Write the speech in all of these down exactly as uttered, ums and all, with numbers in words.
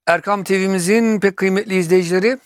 Erkam T V'mizin pek kıymetli izleyicileri,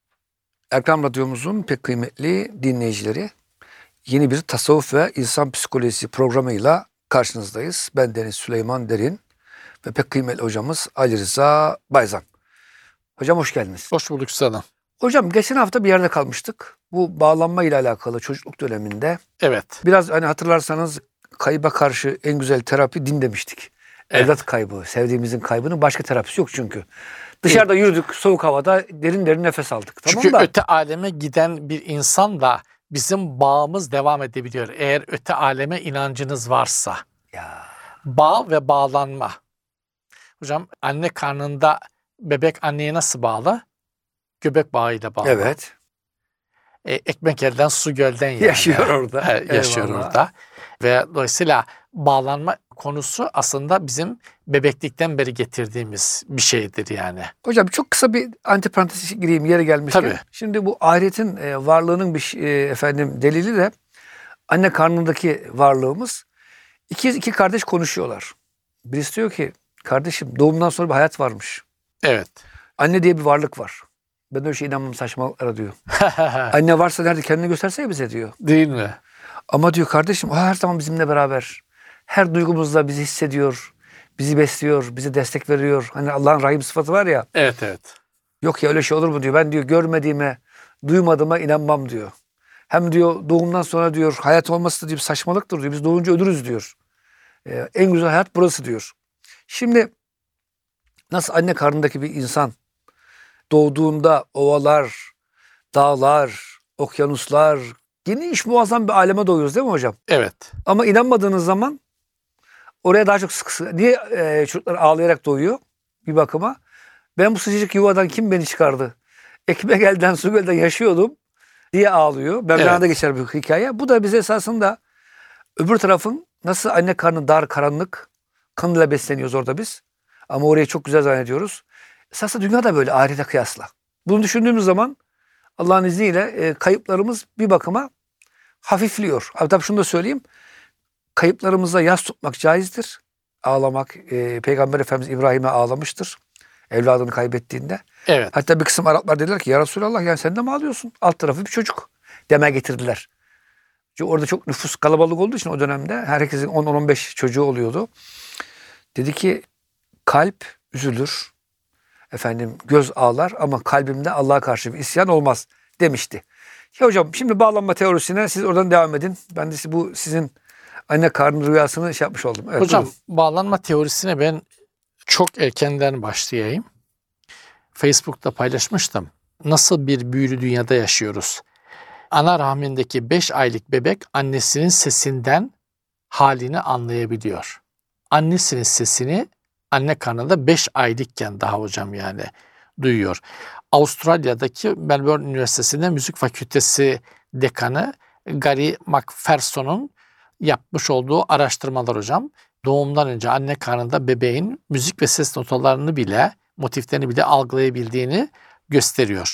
Erkam Radyomuzun pek kıymetli dinleyicileri, yeni bir tasavvuf ve insan psikolojisi programıyla karşınızdayız. Ben Deniz Süleyman Derin ve pek kıymetli hocamız Ali Rıza Bayzan. Hocam hoş geldiniz. Hoş bulduk sana. Hocam geçen hafta bir yerde kalmıştık. Bu bağlanma ile alakalı çocukluk döneminde. Evet. Biraz hani hatırlarsanız kayıba karşı en güzel terapi din demiştik. Evet. Evlat kaybı, sevdiğimizin kaybının başka terapisi yok çünkü. Dışarıda yürüdük soğuk havada, derin derin nefes aldık. Tamam Çünkü da. öte aleme giden bir insanla bizim bağımız devam edebiliyor. Eğer öte aleme inancınız varsa. Ya. Bağ ve bağlanma. Hocam anne karnında bebek anneye nasıl bağlı? Göbek bağıyla bağlı. Evet. E, ekmek elden su gölden yani. Yaşıyor orada. Evet, yaşıyor Eyvallah. orada. Ve dolayısıyla bağlanma konusu aslında bizim bebeklikten beri getirdiğimiz bir şeydir yani. Hocam çok kısa bir antiparantez gireyim yeri gelmişken. Tabii. Şimdi bu ahiretin e, varlığının bir e, efendim delili de anne karnındaki varlığımız. İki, iki kardeş konuşuyorlar. Birisi diyor ki kardeşim doğumdan sonra bir hayat varmış. Evet. Anne diye bir varlık var. Ben öyle şey inanmam, saçmalıklara diyor. Anne varsa nerede, kendini göstersene bize diyor. Değil mi? Ama diyor kardeşim o her zaman bizimle beraber. Her duygumuzla bizi hissediyor. Bizi besliyor, bize destek veriyor. Hani Allah'ın rahim sıfatı var ya. Evet evet. Yok ya öyle şey olur mu diyor. Ben diyor görmediğime, duymadığıma inanmam diyor. Hem diyor doğumdan sonra diyor hayat olması da diyor saçmalıktır diyor. Biz doğunca ölürüz diyor. Ee, en güzel hayat burası diyor. Şimdi nasıl anne karnındaki bir insan doğduğunda ovalar, dağlar, okyanuslar, geniş muazzam bir aleme doğuyoruz değil mi hocam? Evet. Ama inanmadığınız zaman oraya daha çok sık sık. Niye e, çocuklar ağlayarak doğuyor bir bakıma? Ben bu sıcacık yuvadan kim beni çıkardı? Ekmek elden su gölden yaşıyordum diye ağlıyor. Mevlana'da Evet. geçer bir hikaye. Bu da bize esasında öbür tarafın nasıl anne karnı dar karanlık kanıyla besleniyoruz orada biz. Ama orayı çok güzel zannediyoruz. Esasında dünya da böyle ahirete kıyasla. Bunu düşündüğümüz zaman Allah'ın izniyle e, kayıplarımız bir bakıma hafifliyor. Abi tabii şunu da söyleyeyim. Kayıplarımıza yas tutmak caizdir. Ağlamak. E, Peygamber Efendimiz İbrahim'e ağlamıştır. Evladını kaybettiğinde. Evet. Hatta bir kısım Araplar dediler ki ya Resulallah yani sen de mi ağlıyorsun? Alt tarafı bir çocuk. Deme getirdiler. Çünkü orada çok nüfus kalabalık olduğu için o dönemde herkesin on on beş çocuğu oluyordu. Dedi ki kalp üzülür. Efendim göz ağlar ama kalbimde Allah'a karşı bir isyan olmaz demişti. Ya hocam şimdi bağlanma teorisine siz oradan devam edin. Ben de bu sizin anne karnı rüyasını şey yapmış oldum. Evet, Hocam buyurun. bağlanma teorisine ben çok erkenden başlayayım. Facebook'ta paylaşmıştım. Nasıl bir büyülü dünyada yaşıyoruz? Ana rahmindeki beş aylık bebek annesinin sesinden halini anlayabiliyor. Annesinin sesini anne karnında beş aylıkken daha hocam yani duyuyor. Avustralya'daki Melbourne Üniversitesi'nde müzik fakültesi dekanı Gary McPherson'un yapmış olduğu araştırmalar hocam. Doğumdan önce anne karnında bebeğin müzik ve ses notalarını bile, motiflerini bile algılayabildiğini gösteriyor.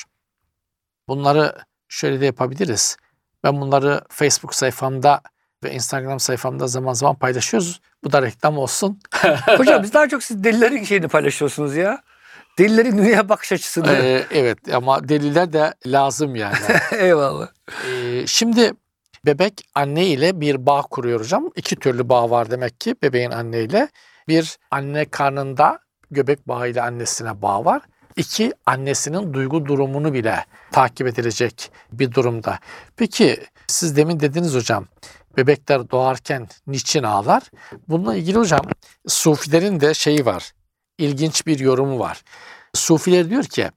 Bunları şöyle de yapabiliriz. Ben bunları Facebook sayfamda ve Instagram sayfamda zaman zaman paylaşıyoruz. Bu da reklam olsun. Hocam biz daha çok siz delilerin şeyini paylaşıyorsunuz ya. Delilerin dünya bakış açısını. Ee, evet ama deliller de lazım yani. Eyvallah. Ee, şimdi bebek anne ile bir bağ kuruyor hocam. İki türlü bağ var demek ki bebeğin anne ile. Bir, anne karnında göbek bağı ile annesine bağ var. İki, annesinin duygu durumunu bile takip edilecek bir durumda. Peki siz demin dediniz hocam, bebekler doğarken niçin ağlar? Bununla ilgili hocam Sufilerin de şeyi var, ilginç bir yorumu var. Sufiler diyor ki,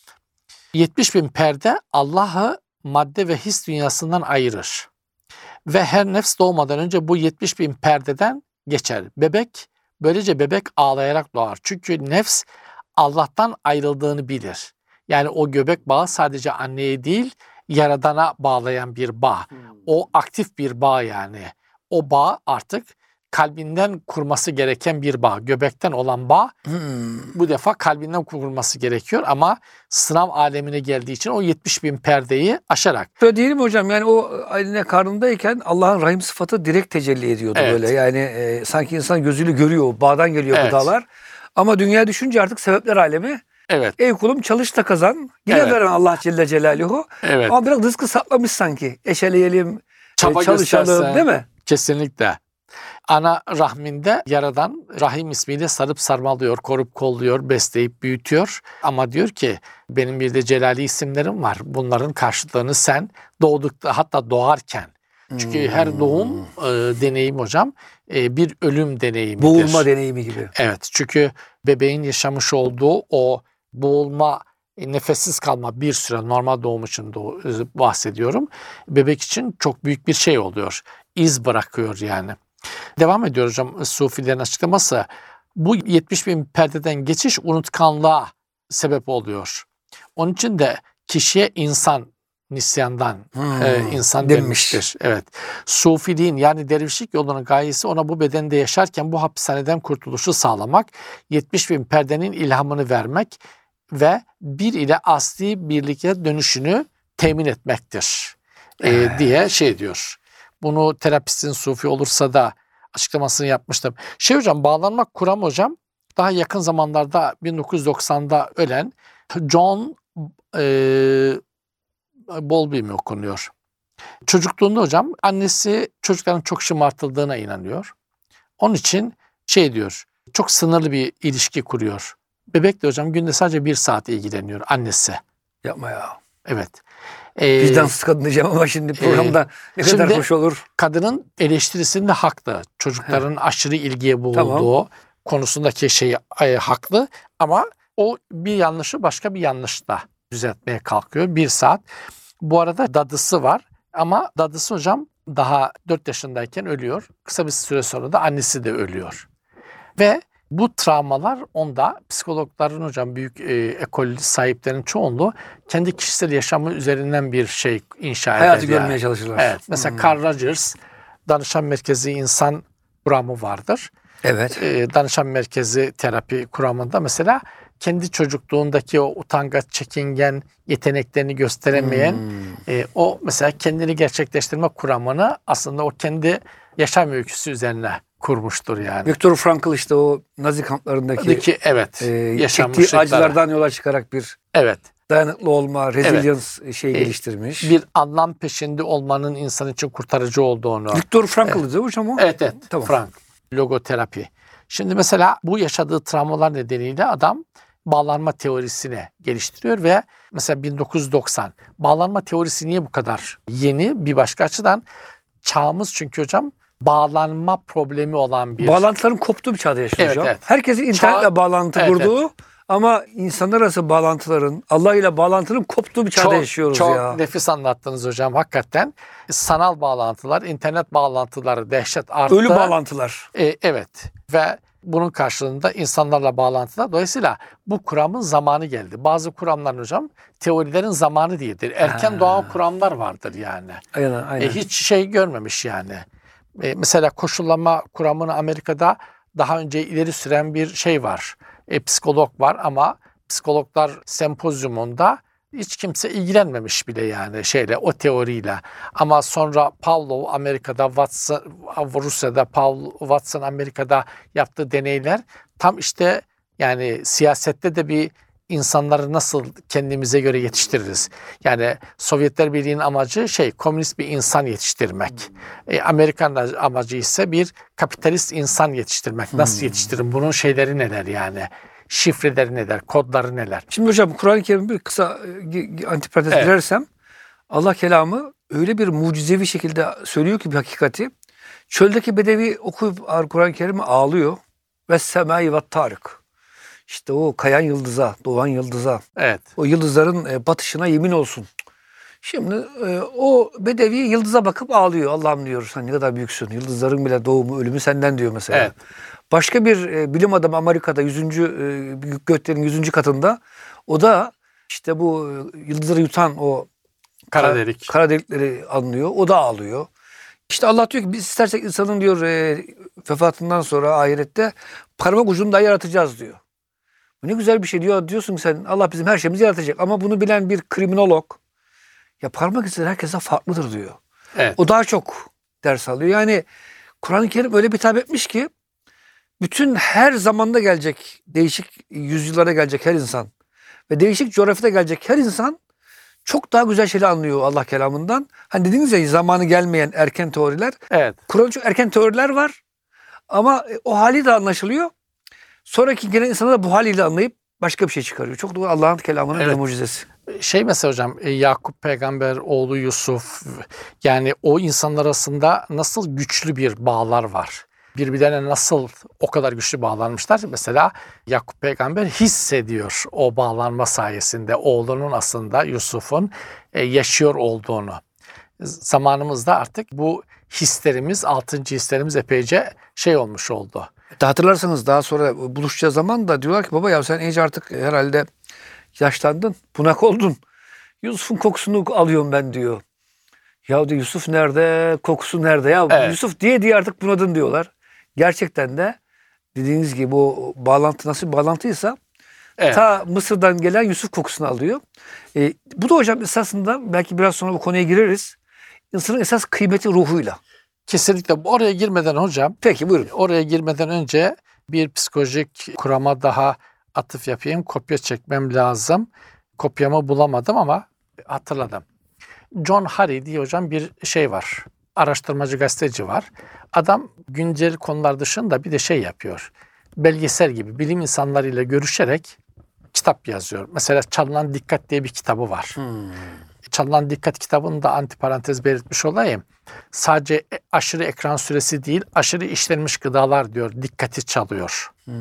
yetmiş bin perde Allah'ı madde ve his dünyasından ayırır. Ve her nefs doğmadan önce bu yetmiş bin perdeden geçer. Bebek, böylece bebek ağlayarak doğar. Çünkü nefs Allah'tan ayrıldığını bilir. Yani o göbek bağı sadece anneye değil, Yaradan'a bağlayan bir bağ. O aktif bir bağ yani. O bağ artık kalbinden kurması gereken bir bağ. Göbekten olan bağ Hmm. bu defa kalbinden kurulması gerekiyor ama sınav alemine geldiği için o yetmiş bin perdeyi aşarak. Böyle değil mi hocam? Yani o anne karnındayken Allah'ın rahim sıfatı direkt tecelli ediyordu Evet. böyle. Yani e, sanki insan gözüyle görüyor. Bağdan geliyor Evet. gıdalar. Ama dünya düşünce artık sebepler alemi Evet. Ey kulum çalış da kazan. Yine Evet. veren Allah Celle Celaluhu. Evet. Ama biraz rızkı saklamış sanki. Eşeleyelim, Çaba e, çalışalım gösterse. değil mi? Kesinlikle. Ana rahminde Yaradan Rahim ismiyle sarıp sarmalıyor, korup kolluyor, besleyip büyütüyor. Ama diyor ki benim bir de celali isimlerim var. Bunların karşılığını sen doğdukta, hatta doğarken. Çünkü Hmm. her doğum e, deneyim hocam e, bir ölüm deneyimidir. Boğulma deneyimi gibi. Evet, çünkü bebeğin yaşamış olduğu o boğulma, e, nefessiz kalma bir süre, normal doğum için doğ- bahsediyorum. Bebek için çok büyük bir şey oluyor. İz bırakıyor yani. Devam ediyor hocam Sufilerin açıklaması. Bu yetmiş bin perdeden geçiş unutkanlığa sebep oluyor. Onun için de kişiye insan, nisyandan Hmm, e, insan demiş. denmiştir. Evet. Sufiliğin yani dervişlik yolunun gayesi ona bu bedende yaşarken bu hapishaneden kurtuluşu sağlamak, yetmiş bin perdenin ilhamını vermek ve bir ile asli birlikte dönüşünü temin etmektir e, Evet. diye şey diyor. Bunu terapistin sufi olursa da açıklamasını yapmıştım. Şey hocam, bağlanmak kuramı hocam daha yakın zamanlarda bin dokuz yüz doksanda ölen John e, Bowlby mi okunuyor? Çocukluğunda hocam annesi çocukların çok şımartıldığına inanıyor. Onun için şey diyor, çok sınırlı bir ilişki kuruyor. Bebek de hocam günde sadece bir saat ilgileniyor annesi. Yapma ya. Evet. Ee, Vicdansız kadın diyeceğim ama şimdi programda ne kadar şimdi- hoş olur. Kadının eleştirisinde haklı. Çocukların aşırı ilgiye boğulduğu konusundaki şey e, haklı ama o bir yanlışı başka bir yanlışla düzeltmeye kalkıyor. Bir saat. Bu arada dadısı var ama dadısı hocam daha dört yaşındayken ölüyor. Kısa bir süre sonra da annesi de ölüyor. Ve bu travmalar onda psikologların hocam büyük e, ekol sahiplerinin çoğunluğu kendi kişisel yaşamı üzerinden bir şey inşa eder. Hayatı yani. görmeye çalışırlar. Evet. Mesela Hmm. Carl Rogers danışan merkezi insan kuramı vardır. Evet. Ee, danışan merkezi terapi kuramında mesela kendi çocukluğundaki o utangaç, çekingen yeteneklerini gösteremeyen Hmm. e, o mesela kendini gerçekleştirme kuramını aslında o kendi yaşam öyküsü üzerine kurmuştur yani. Viktor Frankl işte o Nazi kamplarındaki Ki evet, e, yaşanmışlıkları. çektiği acılardan yola çıkarak bir Evet. dayanıklı olma, resilience şeyi E, geliştirmiş. Bir anlam peşinde olmanın insan için kurtarıcı olduğunu. Viktor Frankl'dı değil mi hocam o? Evet evet. Tamam. Frank. Logoterapi. Şimdi mesela bu yaşadığı travmalar nedeniyle adam bağlanma teorisini geliştiriyor ve mesela bin dokuz yüz doksan bağlanma teorisi niye bu kadar yeni? Bir başka açıdan çağımız çünkü hocam bağlanma problemi olan bir... Bağlantıların koptuğu bir çağda yaşıyor Evet, hocam. evet. Herkesin internetle Çağ- bağlantı Evet, kurduğu ama insanlar arası bağlantıların, Allah ile bağlantının koptuğu bir çağda çok, yaşıyoruz çok ya. nefis anlattınız hocam hakikaten. Sanal bağlantılar, internet bağlantıları dehşet arttı. Ölü bağlantılar. E, evet ve bunun karşılığında insanlarla bağlantılar. Dolayısıyla bu kuramın zamanı geldi. Bazı kuramlar hocam teorilerin zamanı değildir. Erken Ha. doğan kuramlar vardır yani. Aynen, aynen. E, hiç şey görmemiş yani. E, mesela koşullama kuramını Amerika'da daha önce ileri süren bir şey var. E, psikolog var ama psikologlar sempozyumunda hiç kimse ilgilenmemiş bile yani şeyle, o teoriyle. Ama sonra Pavlov Amerika'da, Watson, Rusya'da, Paul Watson Amerika'da yaptığı deneyler tam işte yani siyasette de bir insanları nasıl kendimize göre yetiştiririz? Yani Sovyetler Birliği'nin amacı şey komünist bir insan yetiştirmek. E, Amerikan amacı ise bir kapitalist insan yetiştirmek. Nasıl Hmm. yetiştirin? Bunun şeyleri neler yani? Şifreleri neler? Kodları neler? Şimdi hocam Kur'an-ı Kerim bir kısa e, antiparantez Evet. girersem Allah kelamı öyle bir mucizevi şekilde söylüyor ki bir hakikati. Çöldeki bedevi okuyup Kur'an-ı Kerim'i ağlıyor. Ve semai ve tarık. İşte o kayan yıldıza, doğan yıldıza, Evet. o yıldızların e, batışına yemin olsun. Şimdi e, o bedevi yıldıza bakıp ağlıyor. Allah'ım diyor sen ne kadar büyüksün. Yıldızların bile doğumu, ölümü senden diyor mesela. Evet. Başka bir e, bilim adamı Amerika'da yüzüncü E, göklerin yüzüncü katında o da işte bu e, yıldızları yutan o Kara delik. kara delikleri anlıyor. O da ağlıyor. İşte Allah diyor ki biz istersek insanın diyor e, vefatından sonra ahirette parmak ucunu da yaratacağız diyor. Bu ne güzel bir şey diyor. Diyorsun ki sen Allah bizim her şeyimizi yaratacak. Ama bunu bilen bir kriminolog ya parmak izleri herkese farklıdır diyor. Evet. O daha çok ders alıyor. Yani Kur'an-ı Kerim öyle bir hitap etmiş ki bütün her zamanda gelecek, değişik yüzyıllara gelecek her insan Ve değişik coğrafyada gelecek her insan çok daha güzel şeyler anlıyor Allah kelamından. Hani dediniz ya zamanı gelmeyen erken teoriler. Evet. Kur'an'da çok erken teoriler var. Ama o hali de anlaşılıyor. Sonraki gelen insana da bu haliyle anlayıp başka bir şey çıkarıyor. Çok doğru Allah'ın kelamının Evet. bir mucizesi. Şey mesela hocam Yakup peygamber, oğlu Yusuf, yani o insanlar arasında nasıl güçlü bir bağlar var. Birbirlerine nasıl o kadar güçlü bağlanmışlar. Mesela Yakup peygamber hissediyor o bağlanma sayesinde oğlunun aslında Yusuf'un yaşıyor olduğunu. Zamanımızda artık bu hislerimiz, altıncı hislerimiz epeyce şey olmuş oldu. Da hatırlarsanız daha sonra buluşacağı zaman da diyorlar ki baba ya sen iyice artık herhalde yaşlandın, bunak oldun. Yusuf'un kokusunu alıyorum ben diyor. Ya diyor Yusuf nerede, kokusu nerede? Ya Evet. Yusuf diye diye artık bunadın diyorlar. Gerçekten de dediğiniz gibi o bağlantı nasıl bir bağlantıysa Evet. ta Mısır'dan gelen Yusuf kokusunu alıyor. E, bu da hocam esasında belki biraz sonra bu konuya gireriz. İnsanın esas kıymeti ruhuyla. Kesinlikle oraya girmeden hocam, Peki buyurun. oraya girmeden önce bir psikolojik kurama daha atıf yapayım. Kopya çekmem lazım. Kopyamı bulamadım ama hatırladım. John Harry diye hocam bir şey var. Araştırmacı gazeteci var. Adam güncel konular dışında bir de şey yapıyor. Belgesel gibi bilim insanlarıyla görüşerek kitap yazıyor. Mesela Çalınan Dikkat diye bir kitabı var. Hmm. Çalınan Dikkat kitabını da antiparantez belirtmiş olayım. Sadece aşırı ekran süresi değil, aşırı işlenmiş gıdalar diyor, dikkati çalıyor. Hmm.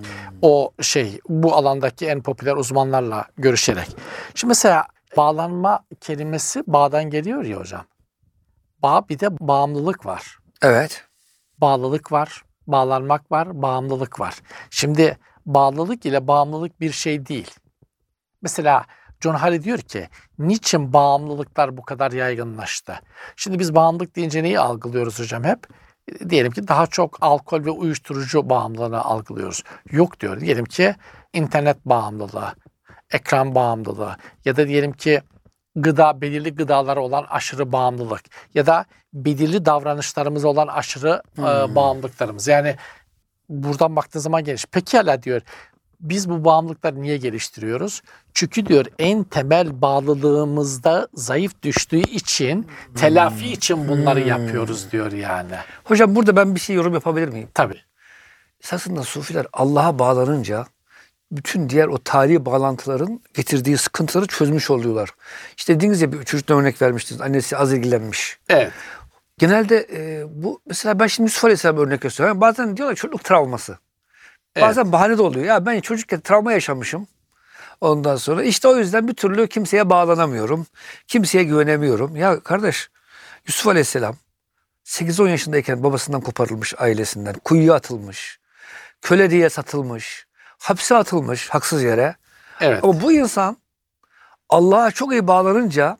O şey, bu alandaki en popüler uzmanlarla görüşerek. Şimdi mesela bağlanma kelimesi bağdan geliyor ya hocam. Bağ bir de bağımlılık var. Evet. Bağlılık var, bağlanmak var, bağımlılık var. Şimdi bağlılık ile bağımlılık bir şey değil. Mesela John Harry diyor ki, niçin bağımlılıklar bu kadar yaygınlaştı? Şimdi biz bağımlılık deyince neyi algılıyoruz hocam hep? Diyelim ki daha çok alkol ve uyuşturucu bağımlılığını algılıyoruz. Yok diyor. Diyelim ki internet bağımlılığı, ekran bağımlılığı ya da diyelim ki gıda, belirli gıdalara olan aşırı bağımlılık ya da belirli davranışlarımıza olan aşırı Hmm. e, bağımlılıklarımız. Yani buradan baktığı zaman geniş. Peki hala diyor, biz bu bağımlılıkları niye geliştiriyoruz? Çünkü diyor en temel bağlılığımızda zayıf düştüğü için, telafi için bunları Hmm. yapıyoruz diyor yani. Hocam burada ben bir şey yorum yapabilir miyim? Tabii. Esasında sufiler Allah'a bağlanınca bütün diğer o tarihi bağlantıların getirdiği sıkıntıları çözmüş oluyorlar. İşte dediğiniz gibi çocuktan örnek vermiştiniz. Annesi az ilgilenmiş. Evet. Genelde e, bu mesela ben şimdi Yusuf Aleyhisselam örnek gösteriyorum. Bazen diyorlar çocukluk travması. Evet. Bazen bahane de oluyor. Ya ben çocukken travma yaşamışım. Ondan sonra işte o yüzden bir türlü kimseye bağlanamıyorum. Kimseye güvenemiyorum. Ya kardeş Yusuf Aleyhisselam sekiz on yaşındayken babasından koparılmış, ailesinden. Kuyuya atılmış. Köle diye satılmış. Hapse atılmış haksız yere. Evet. Ama bu insan Allah'a çok iyi bağlanınca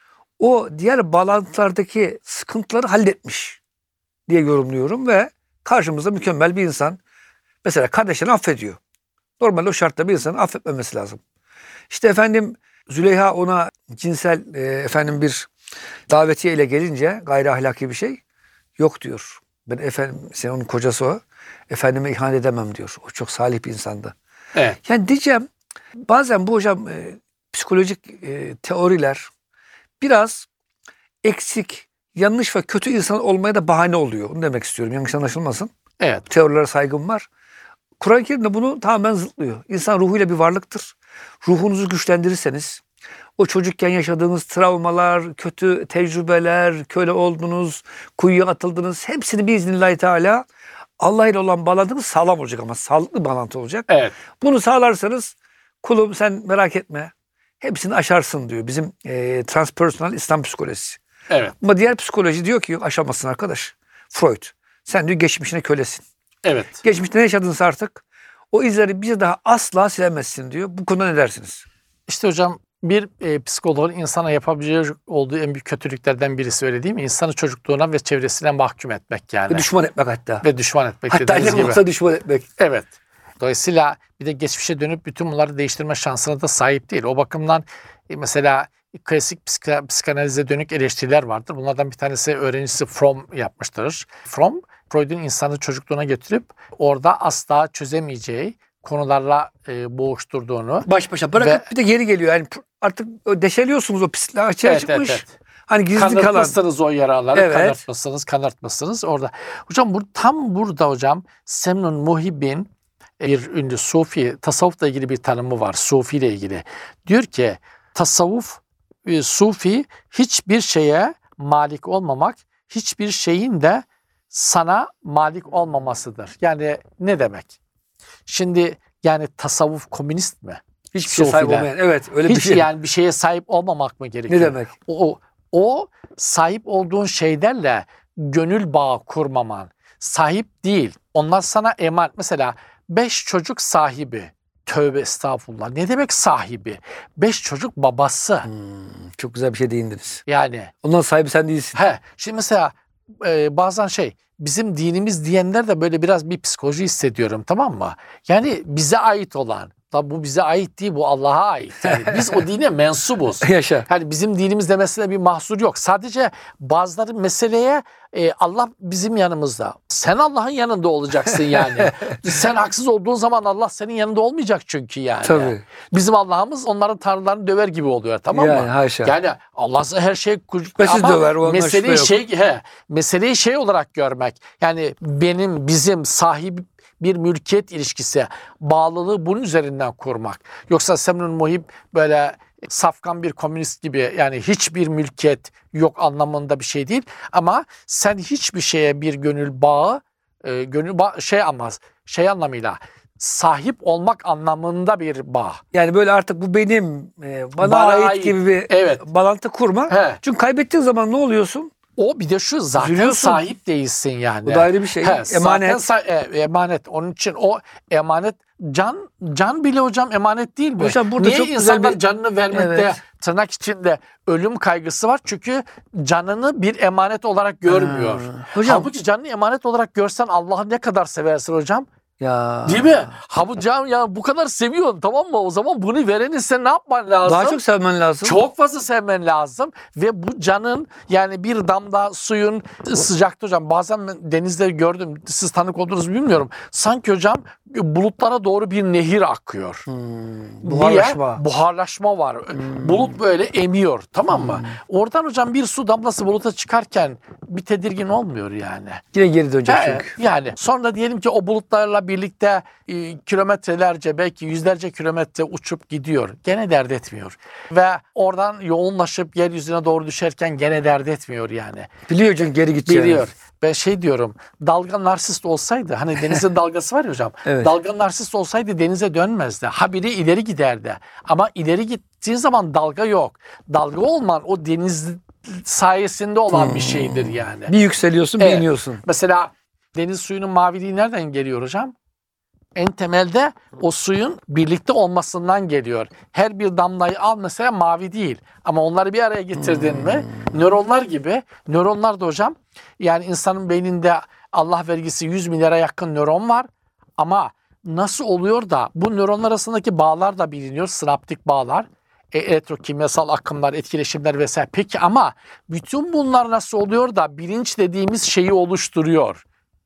o diğer bağlantılardaki sıkıntıları halletmiş diye yorumluyorum ve karşımızda mükemmel bir insan. Mesela kardeşini affediyor. Normalde o şartta bir insanın affetmemesi lazım. İşte efendim Züleyha ona cinsel e, efendim bir davetiye ile gelince gayri ahlaki bir şey yok diyor. Ben efendim sen onun kocası o. Efendime ihanet edemem diyor. O çok salih bir insandı. Evet. Yani diyeceğim bazen bu hocam e, psikolojik e, teoriler biraz eksik, yanlış ve kötü insan olmaya da bahane oluyor. Onu demek istiyorum. Yanlış anlaşılmasın. Evet. Teorilere saygım var. Kur'an-ı Kerim de bunu tamamen zıtlıyor. İnsan ruhuyla bir varlıktır. Ruhunuzu güçlendirirseniz o çocukken yaşadığınız travmalar, kötü tecrübeler, köle oldunuz, kuyuya atıldınız hepsini biiznillahü teala Allah ile olan bağlantınız sağlam olacak ama sağlıklı bağlantı olacak. Evet. Bunu sağlarsanız kulum sen merak etme hepsini aşarsın diyor bizim e, transpersonal İslam psikolojisi. Evet. Ama diğer psikoloji diyor ki yok aşamazsın arkadaş. Freud sen diyor geçmişine kölesin. Evet. Geçmişte ne yaşadınsa artık o izleri bir daha asla silemezsin diyor. Bu konuda ne dersiniz? İşte hocam bir e, psikoloğun insana yapabileceği olduğu en büyük kötülüklerden birisi öyle değil mi? İnsanı çocukluğuna ve çevresine mahkum etmek yani. Ve düşman etmek hatta. Ve düşman etmek Hatta dediğiniz ne gibi. olsa düşman etmek. Evet. Dolayısıyla bir de geçmişe dönüp bütün bunları değiştirme şansına da sahip değil. O bakımdan e, mesela klasik psika, psikanalize dönük eleştiriler vardır. Bunlardan bir tanesi öğrencisi Fromm yapmıştır. Fromm, Freud'un insanı çocukluğuna getirip orada asla çözemeyeceği konularla e, boğuşturduğunu. Baş başa bırakıp Ve- bir de geri geliyor. Yani artık o deşeliyorsunuz, o pislikler açığa Evet, çıkmış. evet, evet. Hani gizli kalan. Kanırtmışsınız o yaraları, Evet. kanırtmışsınız, kanırtmışsınız orada. Hocam bu tam burada hocam Semnun Muhibb'in bir ünlü Sufi, tasavvufla ilgili bir tanımı var, Sufi ile ilgili. Diyor ki tasavvuf, e, Sufi hiçbir şeye malik olmamak, hiçbir şeyin de sana malik olmamasıdır. Yani ne demek? Şimdi yani tasavvuf komünist mi? Hiçbir şey sahip Sufiler. olmayan. Evet, öyle Hiç bir şey. yani bir şeye sahip olmamak mı gerekiyor? Ne demek? O, o sahip olduğun şeylerle gönül bağı kurmaman. Sahip değil. Onlar sana emanet. Mesela beş çocuk sahibi. Tövbe estağfurullah. Ne demek sahibi? Beş çocuk babası. Hmm, çok güzel bir şey değindiniz. Yani. Ondan sahibi sen değilsin. He. Şimdi mesela e, bazen şey bizim dinimiz diyenler de böyle biraz bir psikoloji hissediyorum, tamam mı? Yani bize ait olan. Tabi bu bize ait değil, bu Allah'a ait. Yani biz o dine mensubuz. Yaşa. Yani bizim dinimiz demesine bir mahsur yok. Sadece bazıları meseleye e, Allah bizim yanımızda. Sen Allah'ın yanında olacaksın yani. Sen haksız olduğun zaman Allah senin yanında olmayacak çünkü yani. Tabii. Bizim Allah'ımız onların tanrılarını döver gibi oluyor, tamam Yani mı? haşa. Yani Allah her şey Şüphesiz döver, ondan meseleyi şüphe şey he, meseleyi şey olarak görmek. Yani benim, bizim, sahip bir mülkiyet ilişkisi, bağlılığı bunun üzerinden kurmak. Yoksa Semnun Muhib böyle safkan bir komünist gibi, yani hiçbir mülkiyet yok anlamında bir şey değil. Ama sen hiçbir şeye bir gönül bağı, e, gönül bağı, şey ama şey anlamıyla sahip olmak anlamında bir bağ. Yani böyle artık bu benim, e, bana, Bana ait, ait. gibi bir Evet. bağlantı kurma. He. Çünkü kaybettiğin zaman ne oluyorsun? O bir de şu, zaten Üzülüyorsun. sahip değilsin yani. Bu da ayrı bir şey. He, Emanet. zaten sa- e, emanet. Onun için o emanet, can can bile hocam emanet değil mi? Hocam burada Niye çok güzel insanlar bir- canını vermekte Evet. tırnak içinde ölüm kaygısı var? Çünkü canını bir emanet olarak görmüyor. Ha. Hocam- Halbuki canını emanet olarak görsen Allah'ı ne kadar seversin hocam? Ya. Değil mi? Ha bu can ya bu kadar seviyorsun, tamam mı? O zaman bunu verenin sen ne yapman lazım? Daha çok sevmen lazım. Çok fazla sevmen lazım ve bu canın, yani bir damla suyun sıcakta hocam, bazen ben denizde gördüm, siz tanık oldunuz mu bilmiyorum. Sanki hocam bulutlara doğru bir nehir akıyor. Hmm, buharlaşma. Niye? Buharlaşma var. Bulut böyle emiyor, tamam mı? Oradan hocam bir su damlası buluta çıkarken bir tedirgin olmuyor yani. Yine geri dönecek He, çünkü. yani sonra diyelim ki o bulutlarla birlikte e, kilometrelerce, belki yüzlerce kilometre uçup gidiyor. Gene dert etmiyor. Ve oradan yoğunlaşıp yeryüzüne doğru düşerken gene dert etmiyor yani. Biliyor çünkü geri gideceğini. Biliyor. Ben şey diyorum, dalga narsist olsaydı, hani denizin dalgası var ya hocam. Evet. Dalga narsist olsaydı denize dönmezdi. Habire ileri giderdi. Ama ileri gittiği zaman dalga yok. Dalga olman o deniz sayesinde olan bir şeydir yani. Bir yükseliyorsun, bir Evet. iniyorsun. Mesela deniz suyunun maviliği nereden geliyor hocam? En temelde o suyun birlikte olmasından geliyor. Her bir damlayı al mesela mavi değil. Ama onları bir araya getirdin mi nöronlar gibi. Nöronlar da hocam, yani insanın beyninde Allah vergisi yüz milyara yakın nöron var. Ama nasıl oluyor da bu nöronlar arasındaki bağlar da biliniyor. Sinaptik bağlar. E, elektrokimyasal akımlar, etkileşimler vesaire. Peki ama bütün bunlar nasıl oluyor da bilinç dediğimiz şeyi oluşturuyor?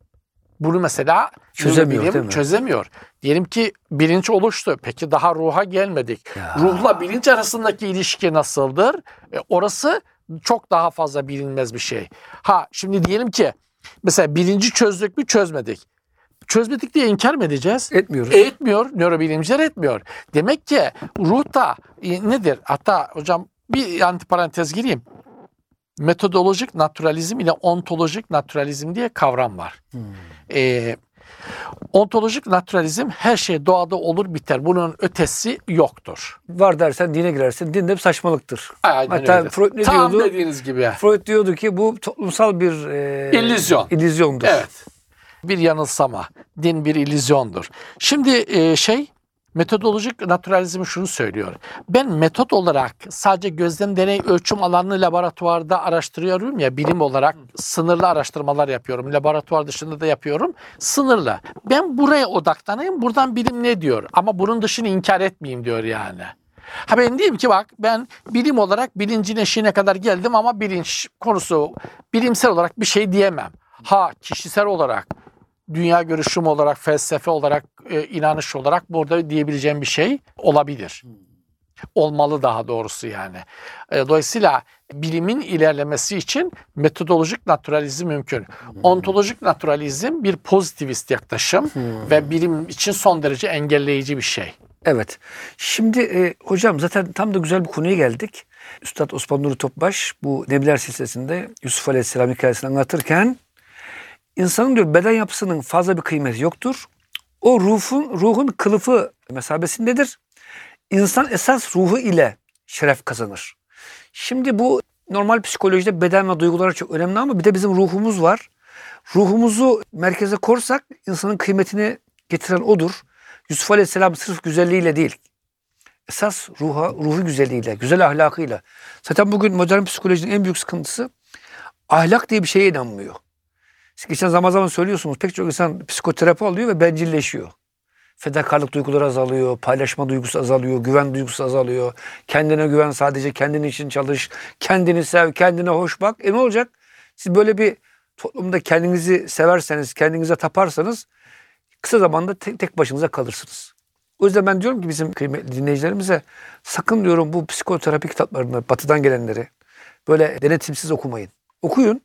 Bunu mesela Çözemiyor, bilim değil mi? çözemiyor. Diyelim ki bilinç oluştu. Peki daha ruha gelmedik. Ya. Ruhla bilinç arasındaki ilişki nasıldır? E, orası çok daha fazla bilinmez bir şey. Ha şimdi diyelim ki mesela bilinci çözdük mü, çözmedik. Çözmedik diye inkar mı edeceğiz? Etmiyoruz. E, etmiyor. Nörobilimciler etmiyor. Demek ki ruhta e, nedir? Hatta hocam bir antiparantez gireyim. Metodolojik naturalizm ile ontolojik naturalizm diye kavram var. Hmm. Ee, ontolojik naturalizm her şey doğada olur biter. Bunun ötesi yoktur. Var dersen dine girersin. Din de bir saçmalıktır. Aynen Hatta öyle. Freud ne Tam diyordu? dediğiniz gibi. Freud diyordu ki bu toplumsal bir e, İllüzyon. illüzyondur. Evet. Bir yanılsama. Din bir illüzyondur. Şimdi e, şey metodolojik naturalizm şunu söylüyor. Ben metot olarak sadece gözlem, deney, ölçüm alanını laboratuvarda araştırıyorum ya, bilim olarak sınırlı araştırmalar yapıyorum. Laboratuvar dışında da yapıyorum. Sınırlı. Ben buraya odaklanayım. Buradan bilim ne diyor? Ama bunun dışını inkar etmeyeyim diyor yani. Ha ben diyeyim ki bak ben bilim olarak bilincin eşiğine kadar geldim ama bilinç konusu bilimsel olarak bir şey diyemem. Ha kişisel olarak dünya görüşüm olarak, felsefe olarak, e, inanış olarak burada diyebileceğim bir şey olabilir. Olmalı daha doğrusu yani. E, dolayısıyla bilimin ilerlemesi için metodolojik naturalizm mümkün. Hmm. Ontolojik naturalizm bir pozitivist yaklaşım Hmm. ve bilim için son derece engelleyici bir şey. Evet. Şimdi e, hocam zaten tam da güzel bir konuya geldik. Üstad Osman Nuri Topbaş bu Nebiler silsilesinde Yusuf Aleyhisselam hikayesini anlatırken insanın diyor beden yapısının fazla bir kıymeti yoktur. O ruhun ruhun kılıfı mesabesindedir. İnsan esas ruhu ile şeref kazanır. Şimdi bu normal psikolojide beden ve duygular çok önemli ama bir de bizim ruhumuz var. Ruhumuzu merkeze korsak insanın kıymetini getiren odur. Yusuf Aleyhisselam sırf güzelliğiyle değil, esas ruha, ruhu güzelliğiyle, güzel ahlakıyla. Zaten bugün modern psikolojinin en büyük sıkıntısı ahlak diye bir şeye inanmıyor. Siz geçen zaman zaman söylüyorsunuz pek çok insan psikoterapi alıyor ve bencilleşiyor. Fedakarlık duyguları azalıyor, paylaşma duygusu azalıyor, güven duygusu azalıyor. Kendine güven, sadece kendin için çalış, kendini sev, kendine hoş bak. E ne olacak? Siz böyle bir toplumda kendinizi severseniz, kendinize taparsanız kısa zamanda tek, tek başınıza kalırsınız. O yüzden ben diyorum ki bizim kıymetli dinleyicilerimize sakın diyorum bu psikoterapi kitaplarını, batıdan gelenleri böyle denetimsiz okumayın. Okuyun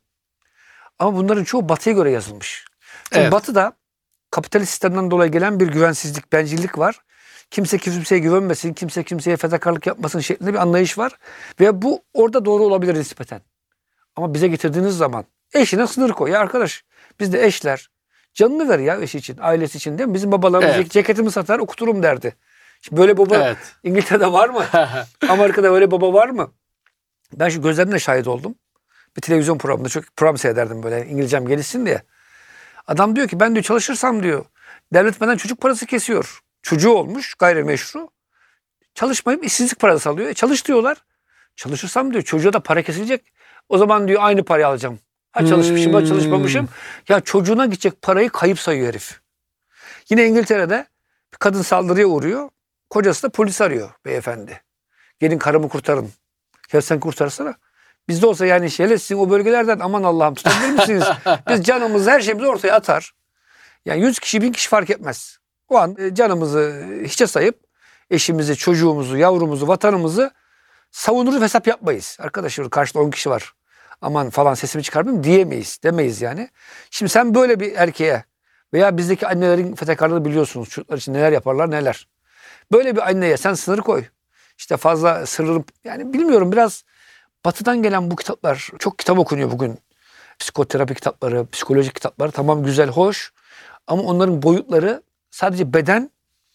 ama bunların çoğu batıya göre yazılmış. Çünkü Evet. batıda kapitalist sistemden dolayı gelen bir güvensizlik, bencillik var. Kimse kimseye güvenmesin, kimse kimseye fedakarlık yapmasın şeklinde bir anlayış var. Ve bu orada doğru olabilir nispeten. Ama bize getirdiğiniz zaman eşine sınır koy. Ya arkadaş biz de eşler canını ver ya eşi için, ailesi için değil mi? Bizim babalarımız Evet. ceketimi satar okuturum derdi. Şimdi böyle baba Evet. İngiltere'de var mı? Amerika'da öyle baba var mı? Ben şu gözlerimle şahit oldum. Bir televizyon programında çok program seyrederdim böyle İngilizcem gelişsin diye. Adam diyor ki ben diyor çalışırsam diyor devlet benden çocuk parası kesiyor. Çocuğu olmuş gayrimeşru. Çalışmayıp işsizlik parası alıyor. E çalış diyorlar. Çalışırsam diyor çocuğa da para kesilecek. O zaman diyor aynı parayı alacağım. Ha çalışmışım ha çalışmamışım. Ya çocuğuna gidecek parayı kayıp sayıyor herif. Yine İngiltere'de bir kadın saldırıya uğruyor. Kocası da polis arıyor beyefendi. Gelin karımı kurtarın. Ya sen kurtarsana. Bizde olsa yani şeyle sizin o bölgelerden aman Allah'ım tutabilir misiniz? Biz canımızı her şeyimizi ortaya atar. Yani yüz kişi bin kişi fark etmez. O an canımızı hiçe sayıp eşimizi, çocuğumuzu, yavrumuzu, vatanımızı savunuruz hesap yapmayız. Arkadaşlar karşıda on kişi var. Aman falan sesimi çıkarmayayım diyemeyiz. Demeyiz yani. Şimdi sen böyle bir erkeğe veya bizdeki annelerin fedakarlığını biliyorsunuz. Çocuklar için neler yaparlar neler. Böyle bir anneye sen sınır koy. İşte fazla sırrını yani bilmiyorum biraz batıdan gelen bu kitaplar çok kitap okunuyor bugün. Psikoterapi kitapları, psikolojik kitapları tamam güzel, hoş. Ama onların boyutları sadece beden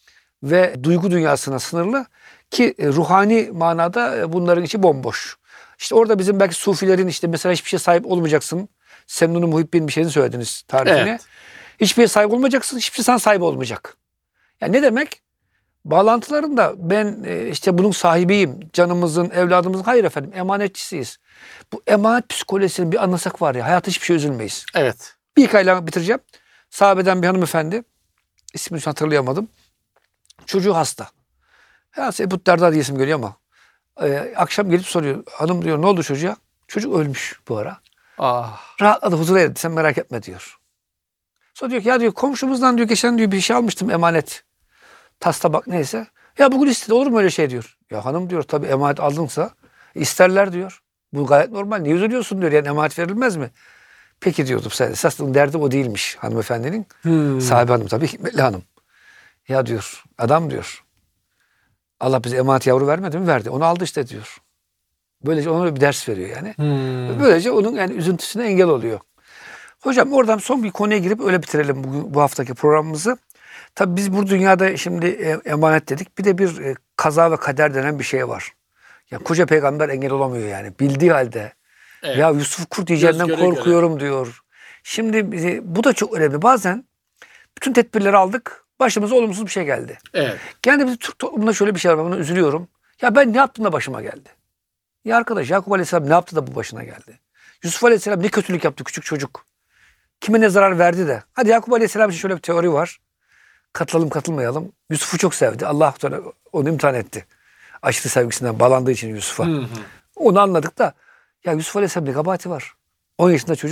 ve duygu dünyasına sınırlı ki ruhani manada bunların içi bomboş. İşte orada bizim belki sufilerin işte mesela hiçbir şeye sahip olmayacaksın. Semnun-u Muhibbin bir şeyini söylediniz tarifini. Evet. Hiçbir şeye sahip olmayacaksın, hiçbir şey sana sahip olmayacak. Yani ne demek? Bağlantılarında ben işte bunun sahibiyim. Canımızın, evladımızın hayır efendim emanetçisiyiz. Bu emanet psikolojisini bir anlasak var ya hayata hiçbir şey üzülmeyiz. Evet. Bir hikayeyle bitireceğim. Sahabeden bir hanımefendi, ismini hatırlayamadım. Çocuğu hasta. Ya Ebu Derda diye isim geliyor ama. Ee, akşam gelip soruyor. Hanım diyor ne oldu çocuğa? Çocuk ölmüş bu ara. Ah. Rahatladı, huzura erdi. Sen merak etme diyor. Sonra diyor ki ya diyor komşumuzdan diyor geçen diyor bir şey almıştım emanet. Tas tabak neyse. Ya bugün istedi olur mu öyle şey diyor. Ya hanım diyor tabii emanet aldınsa isterler diyor. Bu gayet normal. Niye üzülüyorsun diyor. Yani emanet verilmez mi? Peki diyordum sen. Esasında derdi o değilmiş hanımefendinin. Hmm. Sahibi hanım tabii hikmetli hanım. Ya diyor adam diyor. Allah bize emanet yavru vermedi mi? Verdi. Onu aldı işte diyor. Böylece ona bir ders veriyor yani. Hmm. Böylece onun yani üzüntüsüne engel oluyor. Hocam oradan son bir konuya girip öyle bitirelim bugün, bu haftaki programımızı. Tabii biz bu dünyada şimdi emanet dedik. Bir de bir kaza ve kader denen bir şey var. Ya koca peygamber engel olamıyor yani. Bildiği halde. Evet. Ya Yusuf kurt yiyeceğinden göre korkuyorum göre. diyor. Şimdi bizi, bu da çok önemli. Bazen bütün tedbirleri aldık. Başımıza olumsuz bir şey geldi. Evet. Genelde bizim Türk toplumunda şöyle bir şey var. Buna üzülüyorum. Ya ben ne yaptım da başıma geldi? Ya arkadaş Yakup Aleyhisselam ne yaptı da bu başına geldi? Yusuf Aleyhisselam ne kötülük yaptı küçük çocuk? Kime ne zarar verdi de? Hadi Yakup Aleyhisselam için şöyle bir teori var. Katılalım katılmayalım. Yusuf'u çok sevdi. Allah onu imtihan etti. Aşırı sevgisinden bağlandığı için Yusuf'a. Hı hı. Onu anladık da ya Yusuf Aleyhisselam ne kabahati var? on yaşında çocuk.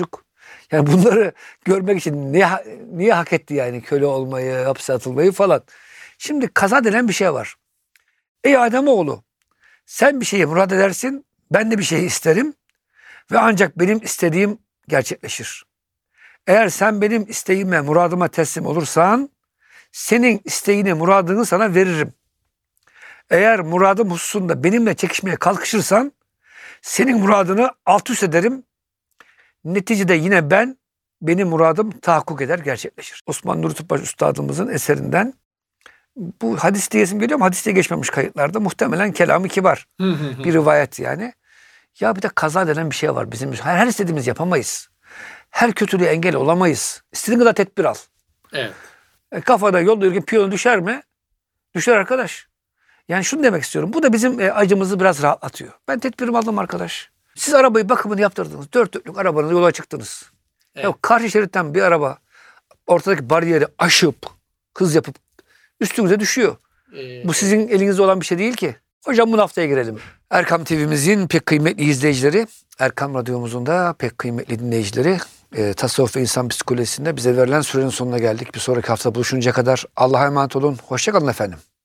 Yani bunları görmek için niye, niye hak etti yani köle olmayı, hapse atılmayı falan. Şimdi kaza denen bir şey var. Ey Ademoğlu, sen bir şeyi murad edersin, ben de bir şeyi isterim ve ancak benim istediğim gerçekleşir. Eğer sen benim isteğime, muradıma teslim olursan, senin isteğini, muradını sana veririm. Eğer muradım hususunda benimle çekişmeye kalkışırsan, senin muradını alt üst ederim. Neticede yine ben, benim muradım tahakkuk eder, gerçekleşir. Osman Nuri Topbaş Üstadımızın eserinden bu hadis diyesim geliyor ama hadis diye geçmemiş kayıtlarda. Muhtemelen kelamı kibar bir rivayet yani. Ya bir de kaza denen bir şey var bizim. Her, her istediğimiz yapamayız. Her kötülüğe engel olamayız. İstediğin kadar tedbir al. Evet. E, kafada yolda yürürken piyon düşer mi? Düşer arkadaş. Yani şunu demek istiyorum. Bu da bizim e, acımızı biraz rahatlatıyor. Ben tedbirimi aldım arkadaş. Siz arabayı bakımını yaptırdınız. Dört dörtlük arabanızla yola çıktınız. Evet. Ya karşı şeritten bir araba ortadaki bariyeri aşıp, hız yapıp üstünüze düşüyor. Ee, Bu sizin elinizde olan bir şey değil ki. Hocam bu haftaya girelim. Erkam T V'mizin pek kıymetli izleyicileri, Erkam Radyomuzun da pek kıymetli dinleyicileri, e, Tasavvuf ve İnsan Psikolojisi'nde bize verilen sürenin sonuna geldik. Bir sonraki hafta buluşuncaya kadar Allah'a emanet olun. Hoşça kalın efendim.